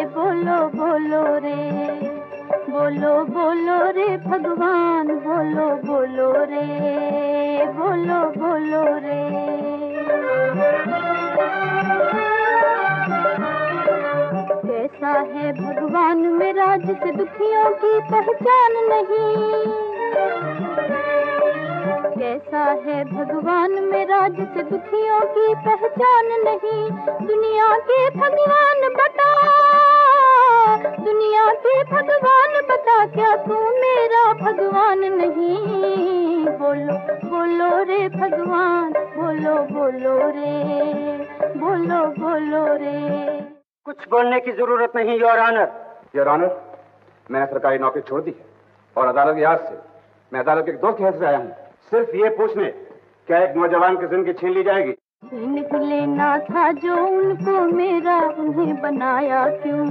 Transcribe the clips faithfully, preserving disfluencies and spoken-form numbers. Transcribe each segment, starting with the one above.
बोलो बोलो रे, बोलो बोलो रे भगवान, बोलो बोलो रे, बोलो बोलो रे। कैसा है भगवान मेरा जिसे दुखियों की पहचान नहीं, कैसा है भगवान मेरा जिसे दुखियों की पहचान नहीं। दुनिया के भगवान बता, दुनिया के भगवान बता, क्या तू मेरा भगवान नहीं। बोलो बोलो रे भगवान, बोलो बोलो रे, बोलो बोलो रे। कुछ बोलने की जरूरत नहीं योर ऑनर। योर ऑनर, मैंने सरकारी नौकरी छोड़ दी और अदालत के हाथ से मैं अदालत के एक दोस्त के हाथ से आया हूँ, सिर्फ ये पूछने क्या एक नौजवान की जिंदगी छीन ली जाएगी। छीन लेना था जो उनको मेरा, उन्हें बनाया क्यों।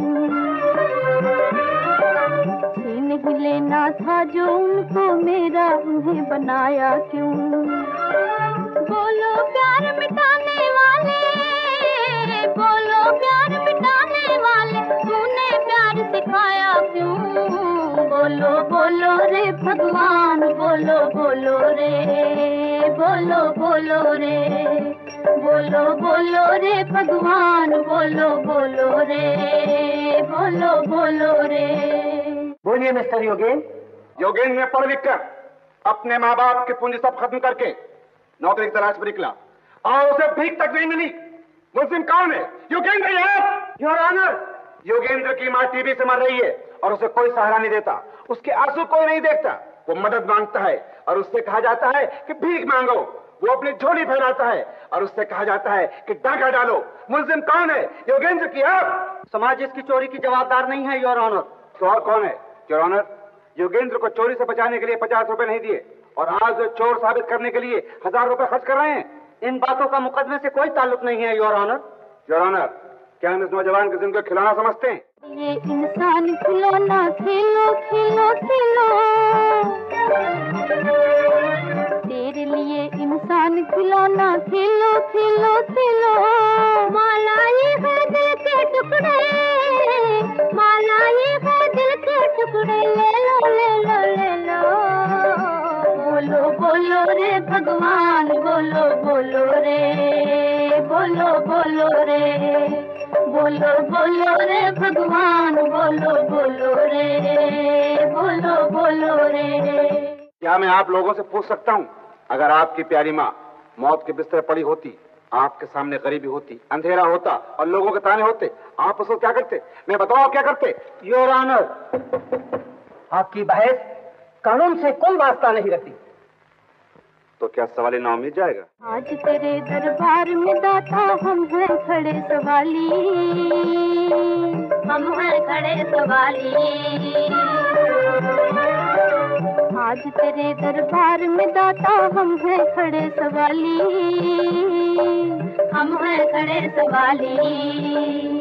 छीन लेना था जो उनको मेरा, उन्हें बनाया क्यों। बोलो प्यार मिटाने वाले, बोलो प्यार मिटाने वाले, तूने प्यार सिखाया क्यों। बोलो बोलो रे भगवान, बोलो बोलो रे, बोलो बोलो रे, बोलो बोलो रे भगवान, बोलो बोलो रे, बोलो बोलो रे। बोलिए मिस्टर योगेन। योगेन ने पढ़ लिख कर अपने माँ बाप की पूंजी सब खत्म करके नौकरी की तलाश में निकला और उसे भीख तक नहीं मिली। मुस्लिम कौन है? योगेंद्र यार। योर ऑनर, योगेंद्र की माँ टीबी से मर रही है और उसे कोई सहारा नहीं देता, उसके आंसू कोई नहीं देखता। वो मदद मांगता है और उससे कहा जाता है कि भीख मांगो। वो अपनी झोली फैलाता है और उससे कहा जाता है कि डाका डालो। मुल्जिम कौन है? योगेंद्र की आप। समाज इसकी चोरी की जवाबदार नहीं है योर ऑनर। तो और कौन है? योर ऑनर, योगेंद्र को चोरी से बचाने के लिए पचास रुपए नहीं दिए और आज चोर साबित करने के लिए हजार रुपए खर्च कर रहे हैं। इन बातों का मुकदमे से कोई ताल्लुक नहीं है योर ऑनर। योर ऑनर, क्या हम इस नौजवान की जिंदगी को खिलौना समझते हैं? ये इंसान खिलौना, खेलो खेलो खेलो, तेरे लिए इंसान खिलौना, खेलो खेलो खेलो। माला ये है दिल के टुकड़े, माला ये है दिल के टुकड़े, ले लो ले लो ले लो। बोलो बोलो रे भगवान, बोलो बोलो रे, बोलो बोलो रे, बोलो बोलो रे भगवान, बोलो बोलो रे, बोलो बोलो रे। क्या मैं आप लोगों से पूछ सकता हूँ, अगर आपकी प्यारी माँ मौत के बिस्तर पड़ी होती, आपके सामने गरीबी होती, अंधेरा होता और लोगों के ताने होते, आप उसको क्या करते? मैं बताओ आप क्या करते? योर ऑनर, आपकी बहस कानून से कोई वास्ता नहीं रखती। तो क्या सवाली नाव मिल जाएगा? आज तेरे दरबार में दाता हम हैं खड़े सवाली, हम हैं खड़े सवाली। आज तेरे दरबार में दाता हम हैं खड़े सवाली, हम हैं खड़े सवाली।